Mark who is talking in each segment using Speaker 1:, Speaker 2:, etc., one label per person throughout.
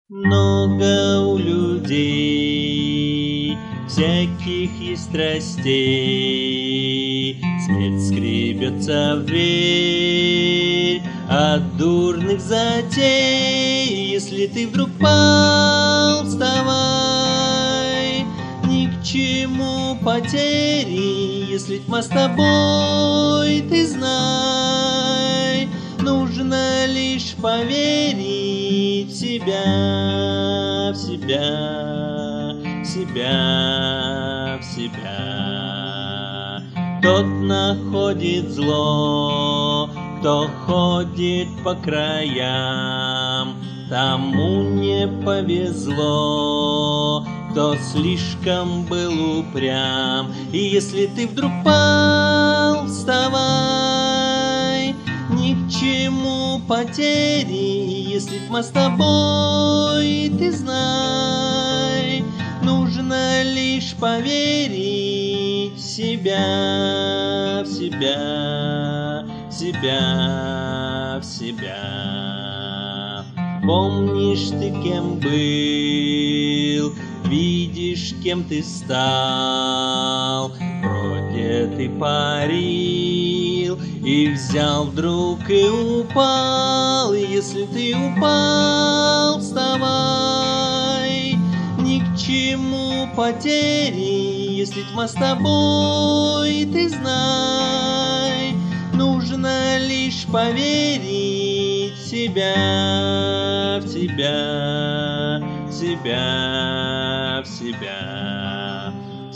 Speaker 1: Много у людей всяких есть страстей, смерть скребется в дверь от дурных затей. Если ты вдруг пал, вставай, ни к чему потери. Если тьма с тобой, ты знай, нужно лишь поверить в себя, в себя, в себя, в себя. Тот находит зло, кто ходит по краям, тому не повезло, кто слишком был упрям. И если ты вдруг пал, вставай, ни к чему потери. Если тьма с тобой, ты знай, нужно лишь поверить в себя, в себя, в себя, в себя. Помнишь ты, кем был, видишь, кем ты стал. Вроде ты парил и взял вдруг и упал. И если ты упал, вставай, ни к чему потери. Если тьма с тобой, ты знай, нужно лишь поверить в себя, в себя, в себя, в себя, в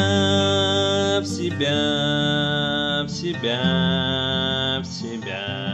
Speaker 1: себя, в себя, в себя, в себя.